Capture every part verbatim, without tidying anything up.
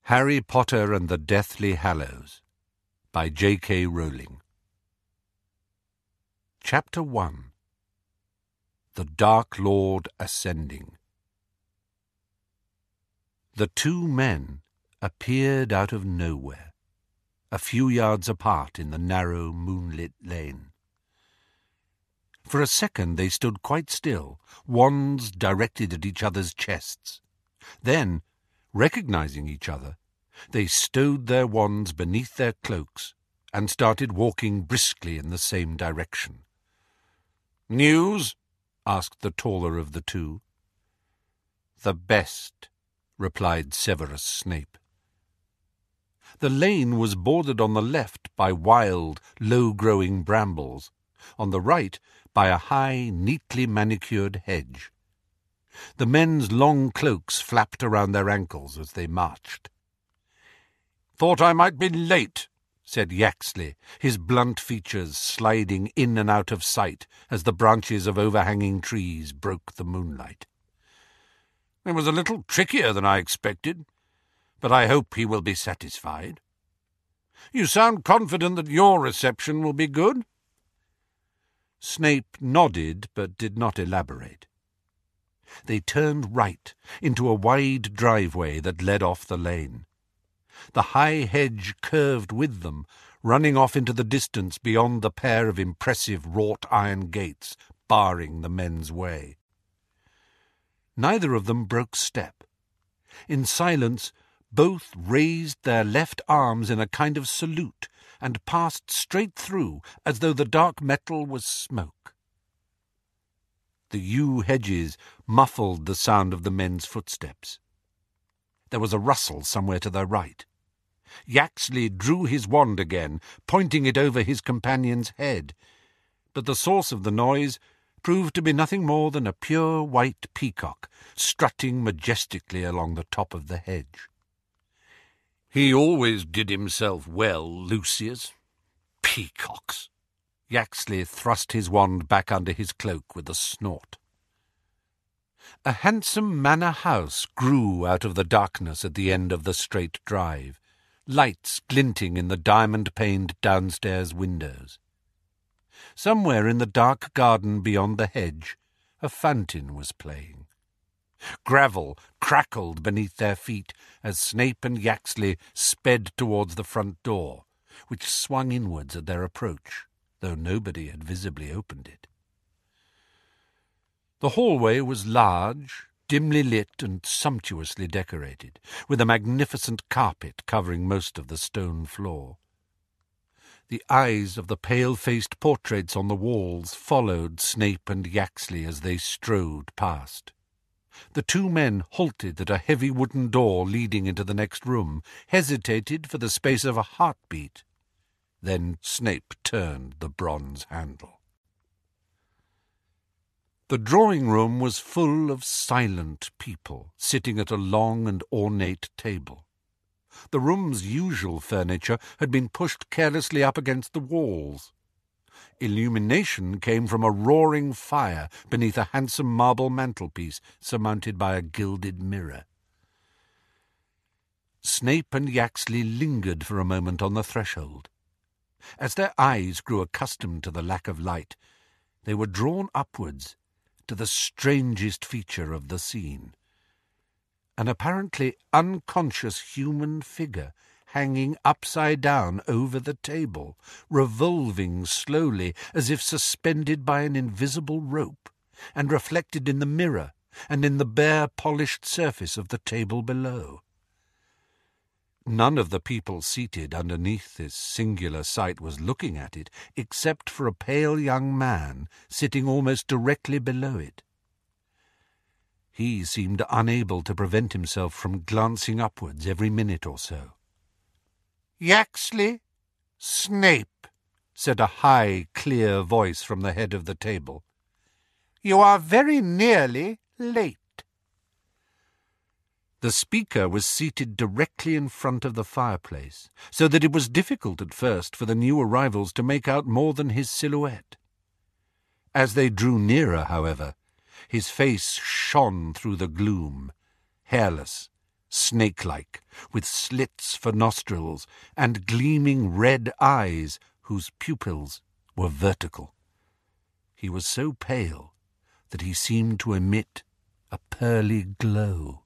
Harry Potter and the Deathly Hallows by J K Rowling. Chapter one. The Dark Lord Ascending. The two men appeared out of nowhere, a few yards apart in the narrow, moonlit lane. For a second they stood quite still, wands directed at each other's chests. Then, recognizing each other, they stowed their wands beneath their cloaks and started walking briskly in the same direction. "News?" asked the taller of the two. "The best," replied Severus Snape. The lane was bordered on the left by wild, low-growing brambles, on the right by a high, neatly manicured hedge. The men's long cloaks flapped around their ankles as they marched. "Thought I might be late," said Yaxley, his blunt features sliding in and out of sight as the branches of overhanging trees broke the moonlight. "It was a little trickier than I expected, but I hope he will be satisfied. You sound confident that your reception will be good?" Snape nodded but did not elaborate. They turned right into a wide driveway that led off the lane. The high hedge curved with them, running off into the distance beyond the pair of impressive wrought iron gates barring the men's way. Neither of them broke step. In silence, both raised their left arms in a kind of salute and passed straight through as though the dark metal was smoke. The yew hedges muffled the sound of the men's footsteps. There was a rustle somewhere to their right. Yaxley drew his wand again, pointing it over his companion's head, but the source of the noise proved to be nothing more than a pure white peacock strutting majestically along the top of the hedge. "He always did himself well, Lucius. Peacocks!" Yaxley thrust his wand back under his cloak with a snort. A handsome manor house grew out of the darkness at the end of the straight drive, lights glinting in the diamond-paned downstairs windows. Somewhere in the dark garden beyond the hedge, a fountain was playing. Gravel crackled beneath their feet as Snape and Yaxley sped towards the front door, which swung inwards at their approach, though nobody had visibly opened it. The hallway was large, dimly lit and sumptuously decorated, with a magnificent carpet covering most of the stone floor. The eyes of the pale-faced portraits on the walls followed Snape and Yaxley as they strode past. The two men halted at a heavy wooden door leading into the next room, hesitated for the space of a heartbeat. Then Snape turned the bronze handle. The drawing-room was full of silent people, sitting at a long and ornate table. The room's usual furniture had been pushed carelessly up against the walls. Illumination came from a roaring fire beneath a handsome marble mantelpiece surmounted by a gilded mirror. Snape and Yaxley lingered for a moment on the threshold. As their eyes grew accustomed to the lack of light, they were drawn upwards to the strangest feature of the scene. An apparently unconscious human figure hanging upside down over the table, revolving slowly as if suspended by an invisible rope, and reflected in the mirror and in the bare polished surface of the table below. None of the people seated underneath this singular sight was looking at it, except for a pale young man sitting almost directly below it. He seemed unable to prevent himself from glancing upwards every minute or so. "Yaxley, Snape," said a high, clear voice from the head of the table. "You are very nearly late." The speaker was seated directly in front of the fireplace, so that it was difficult at first for the new arrivals to make out more than his silhouette. As they drew nearer, however, his face shone through the gloom, hairless snake-like, with slits for nostrils and gleaming red eyes whose pupils were vertical. He was so pale that he seemed to emit a pearly glow.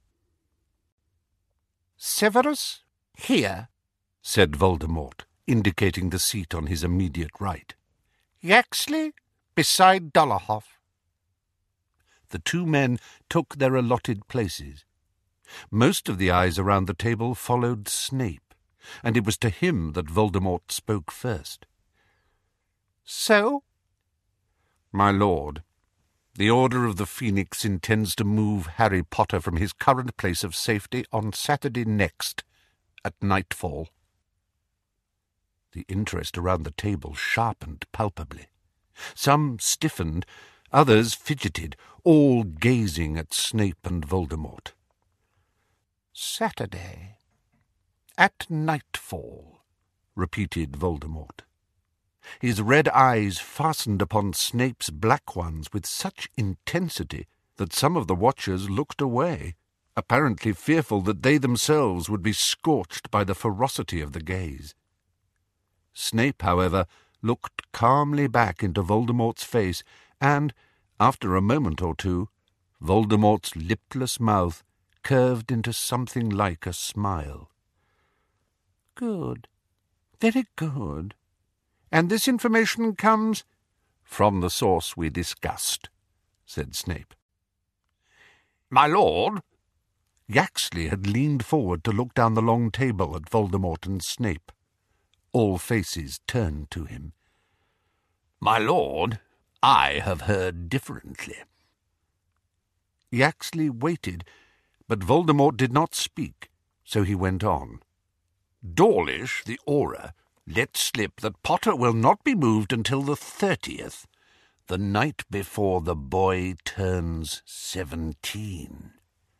"Severus, here," said Voldemort, indicating the seat on his immediate right. "Yaxley, beside Dolohov." The two men took their allotted places. Most of the eyes around the table followed Snape, and it was to him that Voldemort spoke first. "So?" "My lord, the Order of the Phoenix intends to move Harry Potter from his current place of safety on Saturday next, at nightfall." The interest around the table sharpened palpably. Some stiffened, others fidgeted, all gazing at Snape and Voldemort. "Saturday, at nightfall," repeated Voldemort. His red eyes fastened upon Snape's black ones with such intensity that some of the watchers looked away, apparently fearful that they themselves would be scorched by the ferocity of the gaze. Snape, however, looked calmly back into Voldemort's face, and, after a moment or two, Voldemort's lipless mouth curved into something like a smile. "Good. Very good. And this information comes—" "From the source we discussed," said Snape. "My lord!" Yaxley had leaned forward to look down the long table at Voldemort and Snape. All faces turned to him. "My lord, I have heard differently." Yaxley waited, but Voldemort did not speak, so he went on. "Dawlish, the Auror, let slip that Potter will not be moved until the thirtieth, the night before the boy turns seventeen."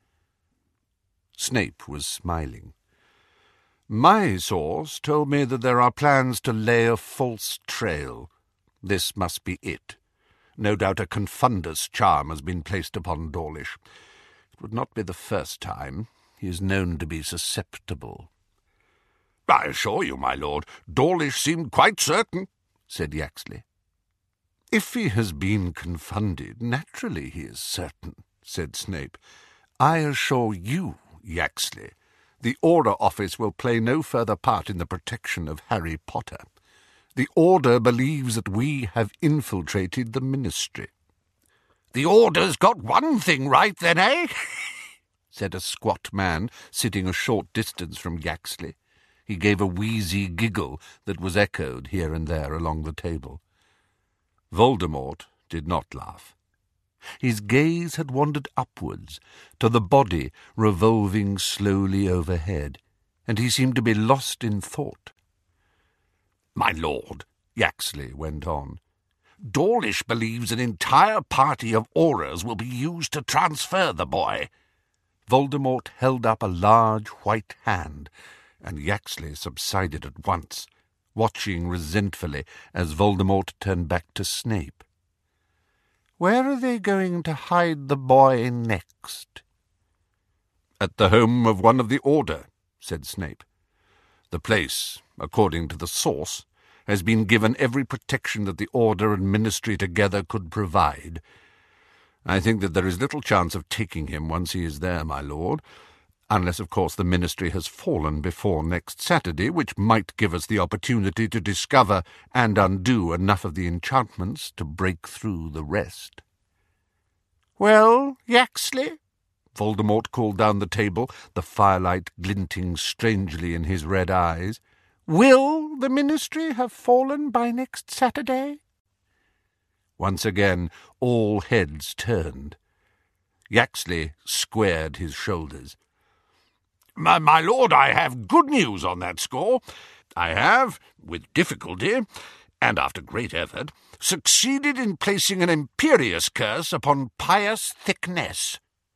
Snape was smiling. "My source told me that there are plans to lay a false trail. This must be it. No doubt a confundus charm has been placed upon Dawlish. It would not be the first time. He is known to be susceptible." "I assure you, my lord, Dawlish seemed quite certain," said Yaxley. "If he has been confounded, naturally he is certain," said Snape. "I assure you, Yaxley, the Order office will play no further part in the protection of Harry Potter. The Order believes that we have infiltrated the Ministry." "The Order's got one thing right, then, eh?" said a squat man sitting a short distance from Yaxley. He gave a wheezy giggle that was echoed here and there along the table. Voldemort did not laugh. His gaze had wandered upwards to the body revolving slowly overhead, and he seemed to be lost in thought. "My lord," Yaxley went on, "Dawlish believes an entire party of Aurors will be used to transfer the boy." Voldemort held up a large white hand, and Yaxley subsided at once, watching resentfully as Voldemort turned back to Snape. "Where are they going to hide the boy next?" "At the home of one of the Order," said Snape. "The place, according to the source, has been given every protection that the Order and Ministry together could provide. I think that there is little chance of taking him once he is there, my lord, unless, of course, the Ministry has fallen before next Saturday, which might give us the opportunity to discover and undo enough of the enchantments to break through the rest." "Well, Yaxley?" Voldemort called down the table, the firelight glinting strangely in his red eyes. "Will the Ministry have fallen by next Saturday?" Once again all heads turned. Yaxley squared his shoulders. My, my lord, I have good news on that score. I have, with difficulty, and after great effort, succeeded in placing an imperious curse upon pious Thicknesse."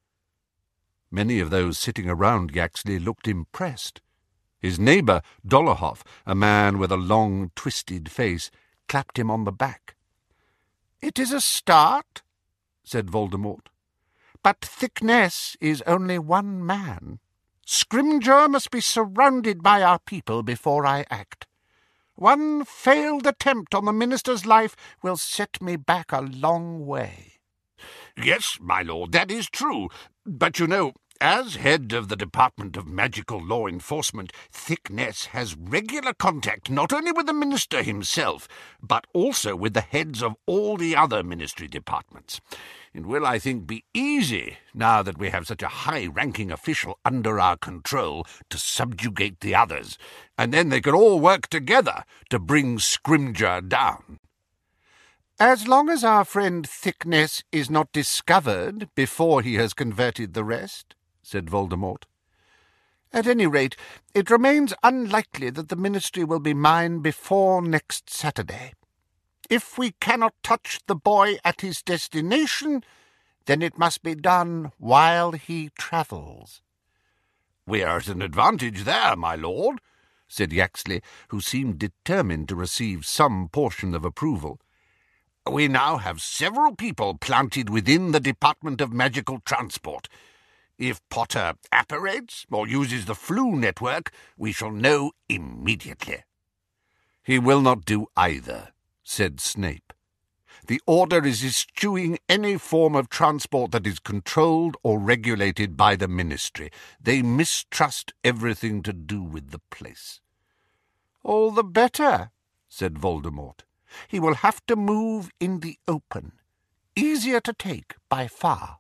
Many of those sitting around Yaxley looked impressed. His neighbour, Dolohov, a man with a long, twisted face, clapped him on the back. "It is a start," said Voldemort. "But Thicknesse is only one man. Scrimgeour must be surrounded by our people before I act. One failed attempt on the minister's life will set me back a long way." "Yes, my lord, that is true. But you know, as head of the Department of Magical Law Enforcement, Thickness has regular contact not only with the minister himself, but also with the heads of all the other ministry departments. It will, I think, be easy, now that we have such a high-ranking official under our control, to subjugate the others, and then they can all work together to bring Scrimgeour down." "As long as our friend Thickness is not discovered before he has converted the rest," said Voldemort. "At any rate, it remains unlikely that the ministry will be mine before next Saturday. If we cannot touch the boy at his destination, then it must be done while he travels." "We are at an advantage there, my lord," said Yaxley, who seemed determined to receive some portion of approval. "We now have several people planted within the Department of Magical Transport. If Potter apparates or uses the Floo network, we shall know immediately." "He will not do either," said Snape. "The Order is eschewing any form of transport that is controlled or regulated by the Ministry. They mistrust everything to do with the place." "All the better," said Voldemort. "He will have to move in the open. Easier to take, by far."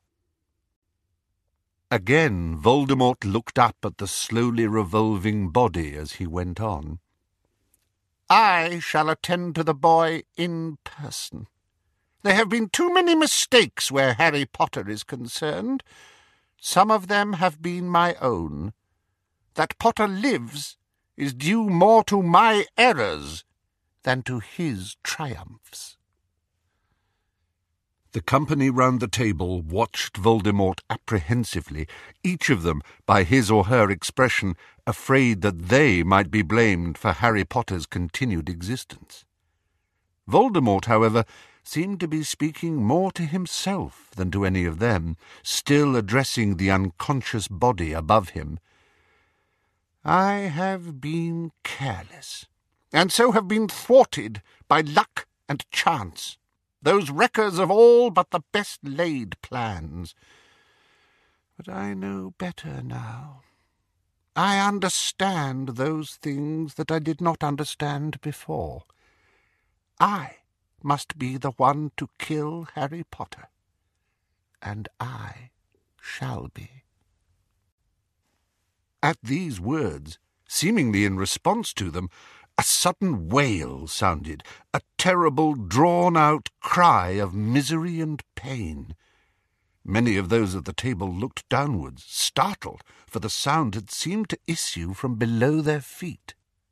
Again Voldemort looked up at the slowly revolving body as he went on. "I shall attend to the boy in person. There have been too many mistakes where Harry Potter is concerned. Some of them have been my own. That Potter lives is due more to my errors than to his triumphs." The company round the table watched Voldemort apprehensively, each of them, by his or her expression, afraid that they might be blamed for Harry Potter's continued existence. Voldemort, however, seemed to be speaking more to himself than to any of them, still addressing the unconscious body above him. "I have been careless, and so have been thwarted by luck and chance, those wreckers of all but the best-laid plans. But I know better now. I understand those things that I did not understand before. I must be the one to kill Harry Potter, and I shall be." At these words, seemingly in response to them, a sudden wail sounded, a terrible, drawn-out cry of misery and pain. Many of those at the table looked downwards, startled, for the sound had seemed to issue from below their feet.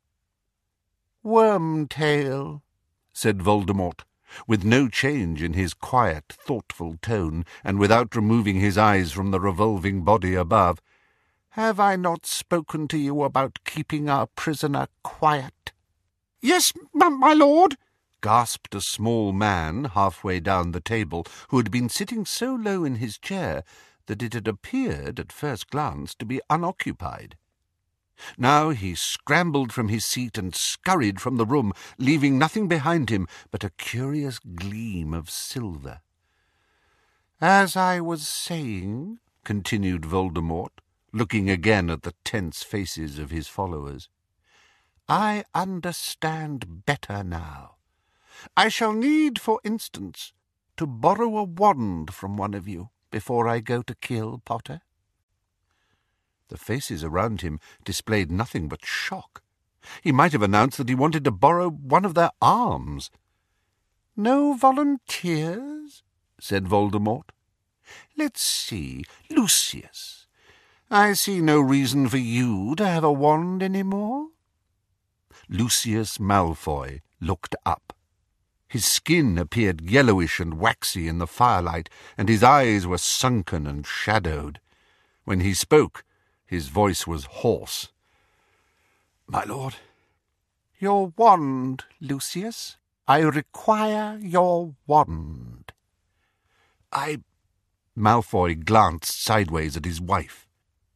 "Wormtail," said Voldemort, with no change in his quiet, thoughtful tone, and without removing his eyes from the revolving body above, "have I not spoken to you about keeping our prisoner quiet?" "Yes, my lord," gasped a small man halfway down the table, who had been sitting so low in his chair that it had appeared at first glance to be unoccupied. Now he scrambled from his seat and scurried from the room, leaving nothing behind him but a curious gleam of silver. "As I was saying," continued Voldemort, looking again at the tense faces of his followers, "I understand better now. I shall need, for instance, to borrow a wand from one of you before I go to kill Potter." The faces around him displayed nothing but shock. He might have announced that he wanted to borrow one of their arms. "No volunteers?" said Voldemort. "Let's see, Lucius, I see no reason for you to have a wand any more." Lucius Malfoy looked up. His skin appeared yellowish and waxy in the firelight, and his eyes were sunken and shadowed. When he spoke, his voice was hoarse. "My lord." "Your wand, Lucius. I require your wand." I... Malfoy glanced sideways at his wife.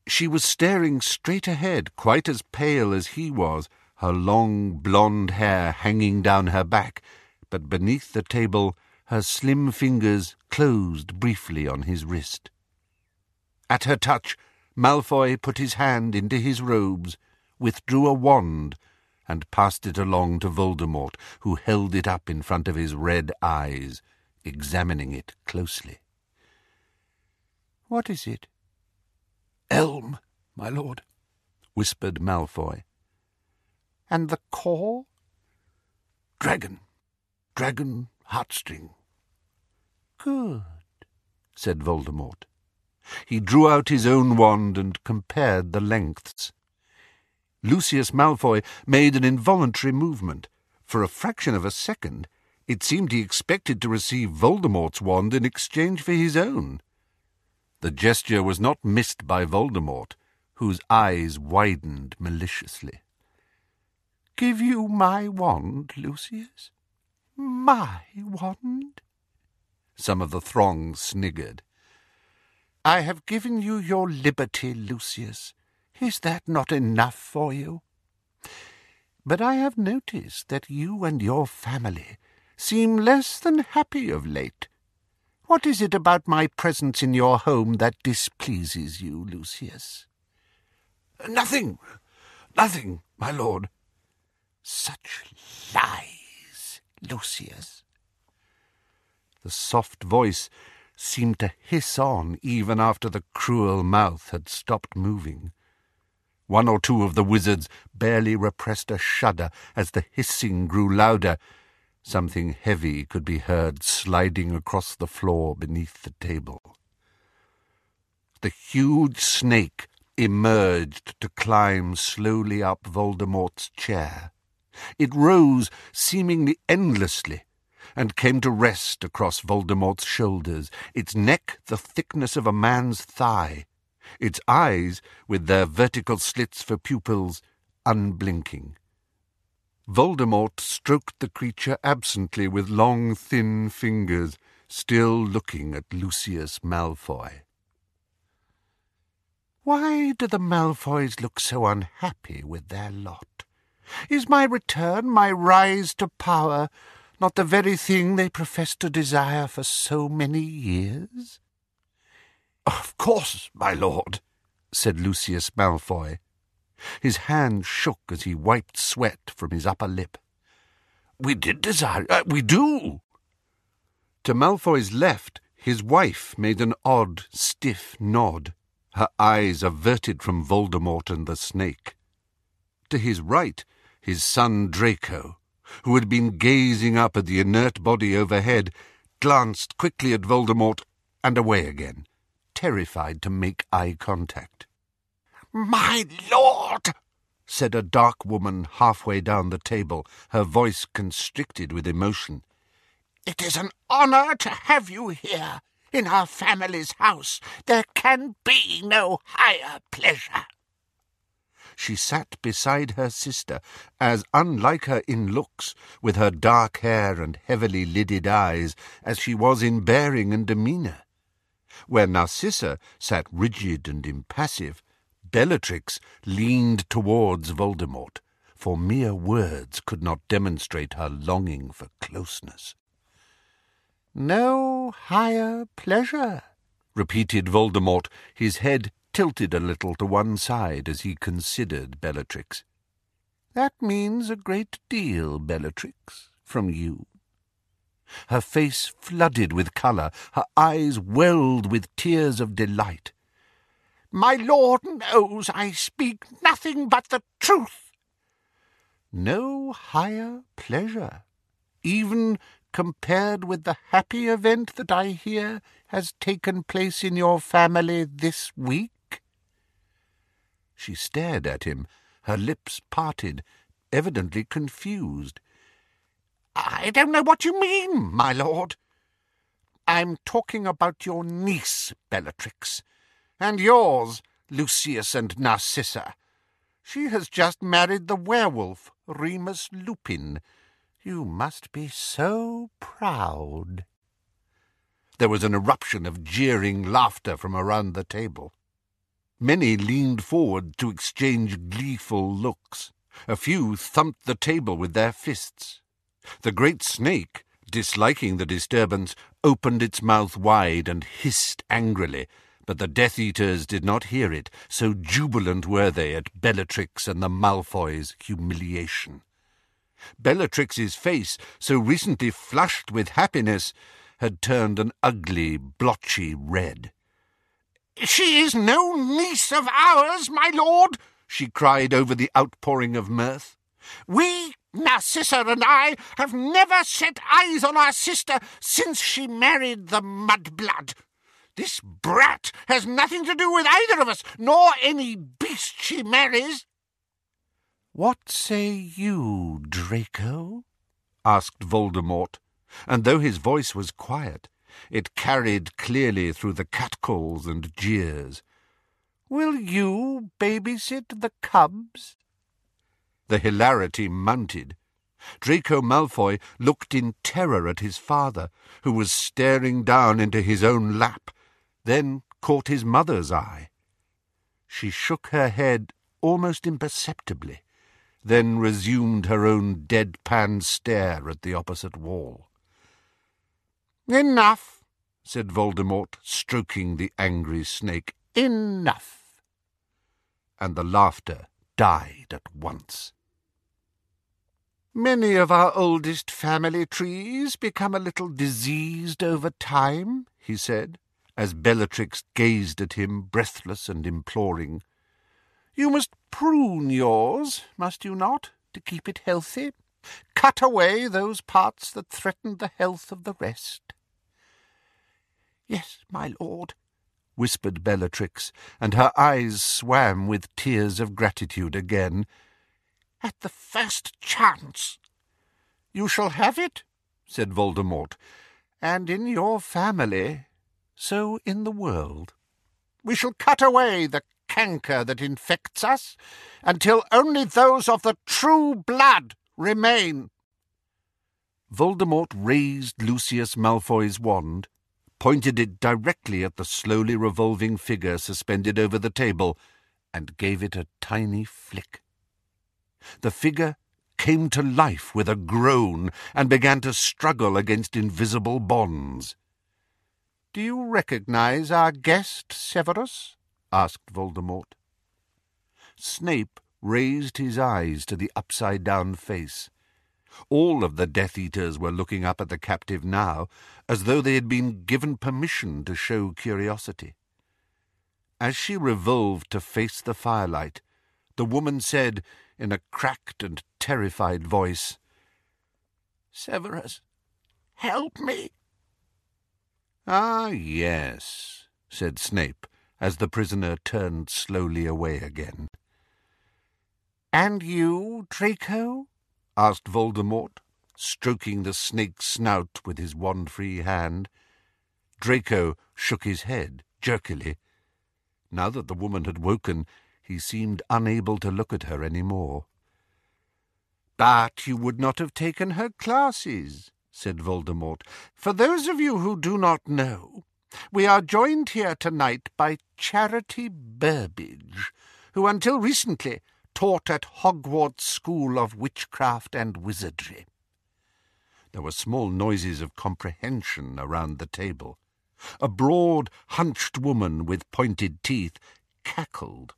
She was staring straight ahead, quite as pale as he was, her long blonde hair hanging down her back, but beneath the table her slim fingers closed briefly on his wrist. At her touch, Malfoy put his hand into his robes, withdrew a wand, and passed it along to Voldemort, who held it up in front of his red eyes, examining it closely. "What is it?" "Elm, my lord," whispered Malfoy. "And the core?" "Dragon. Dragon heartstring." "Good," said Voldemort. He drew out his own wand and compared the lengths. Lucius Malfoy made an involuntary movement. For a fraction of a second, it seemed he expected to receive Voldemort's wand in exchange for his own. The gesture was not missed by Voldemort, whose eyes widened maliciously. "Give you my wand, Lucius? My wand?" Some of the throng sniggered. "I have given you your liberty, Lucius. Is that not enough for you? But I have noticed that you and your family seem less than happy of late. What is it about my presence in your home that displeases you, Lucius?" "Nothing, nothing, my lord." "Such lies, Lucius." The soft voice seemed to hiss on even after the cruel mouth had stopped moving. One or two of the wizards barely repressed a shudder as the hissing grew louder. Something heavy could be heard sliding across the floor beneath the table. The huge snake emerged to climb slowly up Voldemort's chair. It rose seemingly endlessly, and came to rest across Voldemort's shoulders, its neck the thickness of a man's thigh, its eyes, with their vertical slits for pupils, unblinking. Voldemort stroked the creature absently with long, thin fingers, still looking at Lucius Malfoy. "Why do the Malfoys look so unhappy with their lot? Is my return, my rise to power, not the very thing they profess to desire for so many years?" "Of course, my lord," said Lucius Malfoy. His hand shook as he wiped sweat from his upper lip. "We did desire uh, we do." To Malfoy's left, his wife made an odd, stiff nod, her eyes averted from Voldemort and the snake. To his right, his son Draco, who had been gazing up at the inert body overhead, glanced quickly at Voldemort and away again, terrified to make eye contact. "My lord," said a dark woman halfway down the table, her voice constricted with emotion. "it is an honour to have you here, in our family's house. There can be no higher pleasure." She sat beside her sister, as unlike her in looks, with her dark hair and heavily lidded eyes, as she was in bearing and demeanour. Where Narcissa sat rigid and impassive, Bellatrix leaned towards Voldemort, for mere words could not demonstrate her longing for closeness. "No higher pleasure," repeated Voldemort, his head tilted a little to one side as he considered Bellatrix. "That means a great deal, Bellatrix, from you." Her face flooded with colour, her eyes welled with tears of delight. "My lord knows I speak nothing but the truth." "No higher pleasure, even compared with the happy event that I hear has taken place in your family this week?" She stared at him, her lips parted, evidently confused. "I don't know what you mean, my lord." "I'm talking about your niece, Bellatrix, and yours, Lucius and Narcissa. She has just married the werewolf, Remus Lupin. You must be so proud." There was an eruption of jeering laughter from around the table. Many leaned forward to exchange gleeful looks. A few thumped the table with their fists. The great snake, disliking the disturbance, opened its mouth wide and hissed angrily, but the Death Eaters did not hear it, so jubilant were they at Bellatrix and the Malfoys' humiliation. Bellatrix's face, so recently flushed with happiness, had turned an ugly, blotchy red. "She is no niece of ours, my lord," she cried over the outpouring of mirth. "We, Narcissa and I, have never set eyes on our sister since she married the mudblood. This brat has nothing to do with either of us, nor any beast she marries." "What say you, Draco?" asked Voldemort, and though his voice was quiet, it carried clearly through the catcalls and jeers. "Will you babysit the cubs?" The hilarity mounted. Draco Malfoy looked in terror at his father, who was staring down into his own lap, then caught his mother's eye. She shook her head almost imperceptibly, then resumed her own deadpan stare at the opposite wall. "Enough," said Voldemort, stroking the angry snake. "Enough." And the laughter died at once. "Many of our oldest family trees become a little diseased over time," he said, as Bellatrix gazed at him, breathless and imploring. "You must prune yours, must you not, to keep it healthy? Cut away those parts that threaten the health of the rest." "Yes, my lord," whispered Bellatrix, and her eyes swam with tears of gratitude again. "At the first chance." "You shall have it," said Voldemort, "and in your family, so in the world. We shall cut away the canker that infects us, until only those of the true blood remain." Voldemort raised Lucius Malfoy's wand, pointed it directly at the slowly revolving figure suspended over the table, and gave it a tiny flick. The figure came to life with a groan and began to struggle against invisible bonds. "Do you recognize our guest, Severus?" asked Voldemort. Snape raised his eyes to the upside-down face. All of the Death Eaters were looking up at the captive now, as though they had been given permission to show curiosity. As she revolved to face the firelight, the woman said, in a cracked and terrified voice, "Severus, help me." "Ah, yes," said Snape, as the prisoner turned slowly away again. "And you, Draco?" asked Voldemort, stroking the snake's snout with his wand-free hand. Draco shook his head jerkily. Now that the woman had woken, he seemed unable to look at her any more. "But you would not have taken her classes," said Voldemort. "For those of you who do not know, we are joined here tonight by Charity Burbage, who until recently taught at Hogwarts School of Witchcraft and Wizardry." There were small noises of comprehension around the table. A broad, hunched woman with pointed teeth cackled.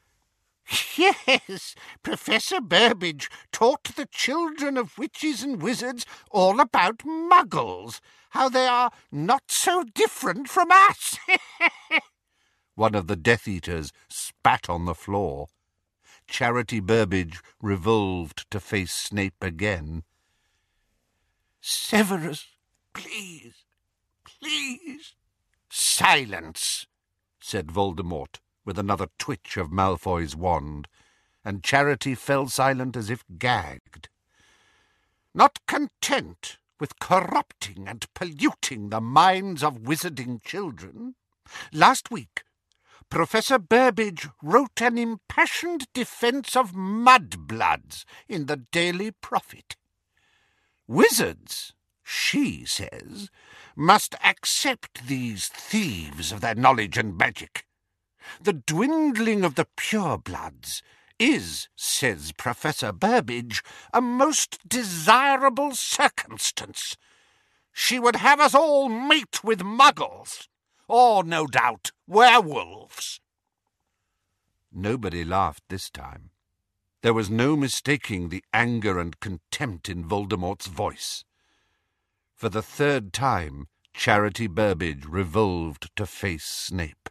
"Yes, Professor Burbage taught the children of witches and wizards all about muggles, how they are not so different from us." One of the Death Eaters spat on the floor. Charity Burbage revolved to face Snape again. "Severus, please, please." "Silence," said Voldemort, with another twitch of Malfoy's wand, and Charity fell silent as if gagged. "Not content with corrupting and polluting the minds of wizarding children, last week Professor Burbage wrote an impassioned defence of mudbloods in the Daily Prophet. Wizards, she says, must accept these thieves of their knowledge and magic. The dwindling of the purebloods is, says Professor Burbage, a most desirable circumstance. She would have us all mate with muggles, or, no doubt, werewolves. Nobody laughed this time. There was no mistaking the anger and contempt in Voldemort's voice. For the third time, Charity Burbage revolved to face Snape.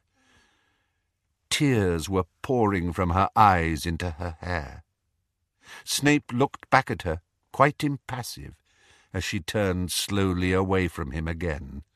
Tears were pouring from her eyes into her hair. Snape looked back at her, quite impassive, as she turned slowly away from him again.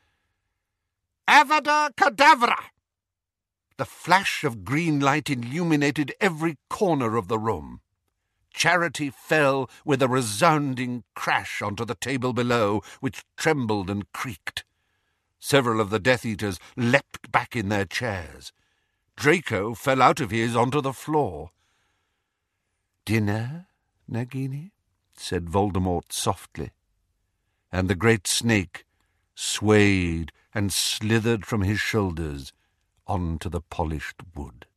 Avada Kedavra! The flash of green light illuminated every corner of the room. Charity fell with a resounding crash onto the table below, which trembled and creaked. Several of the Death Eaters leapt back in their chairs. Draco fell out of his onto the floor. "Dinner, Nagini?" said Voldemort softly, and the great snake swayed and slithered from his shoulders onto the polished wood.